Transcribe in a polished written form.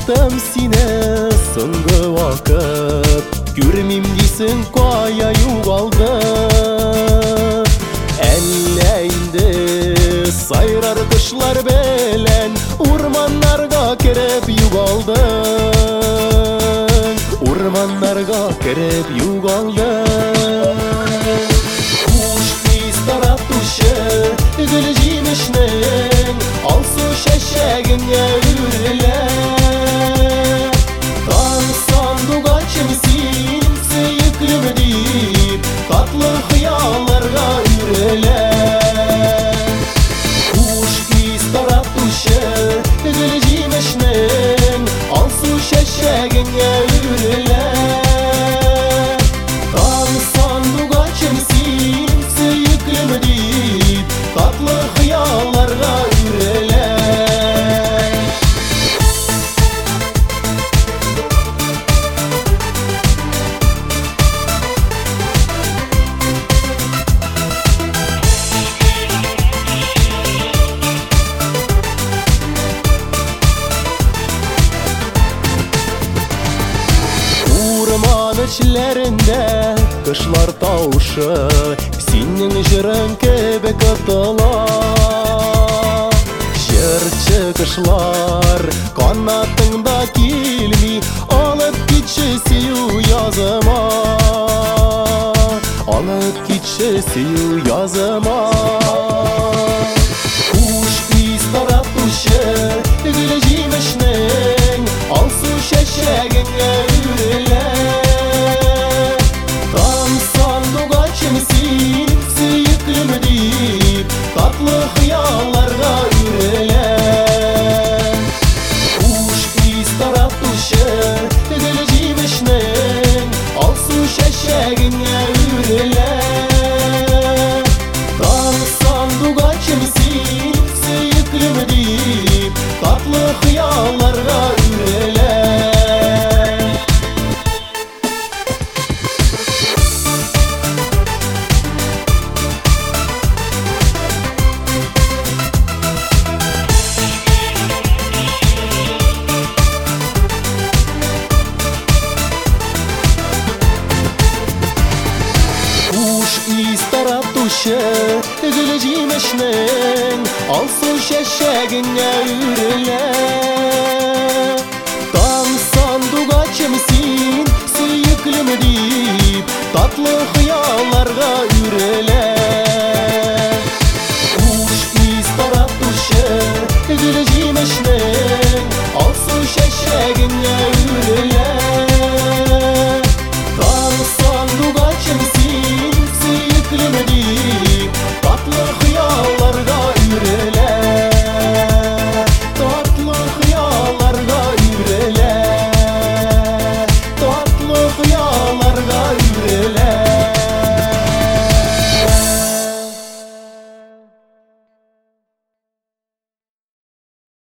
Күттім сені соңғы уақыт, көрмейм дейсің қая юғалды. Әлі инде сайрар құшлар белән урманнарға кереп юғалдың, урманнарға кереп юғалдың. Хуш ис таратушы гүл җимешнең алсу чәчәгеңә үрелә. Таң сандугачым син сөеклем дип татлы хыялларга үрелә. Хуш ис таратушы гүл җимешнең алсу чәчәгеңә үрелә. Таң сандугачым син сөеклем дип татлы хыялларга үрелә. Урман эчләрендә кошлар таушы синең җырың кебек атыла. Җырчы кошлар канатыңда килми, алып китче сөю языма, алып китче сөю языма. Хуш ис таратушы гүл җимешнең алсу чәчәгеңә үрелә. Таң сандугачым син сөеклем дип татлы хыялларга үрелә. Хуш ис таратушы гүл җимешнең алсу чәчәгеңә үрелә. Таң сандугачым син сөеклем дип татлы хыялларга үрелә. Хуш ис таратушы гүл җимешнең алсу чәчәгеңә үрелә. Таң сандугачым син сөеклем дип татлы хыялларга үрелә.